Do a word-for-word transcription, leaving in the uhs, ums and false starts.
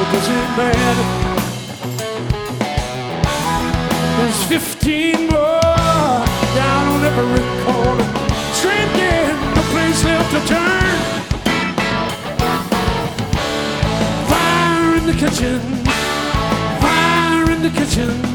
gets it bad. There's fifteen more down on every corner, drinking, no place left to turn. Fire in the kitchen, fire in the kitchen.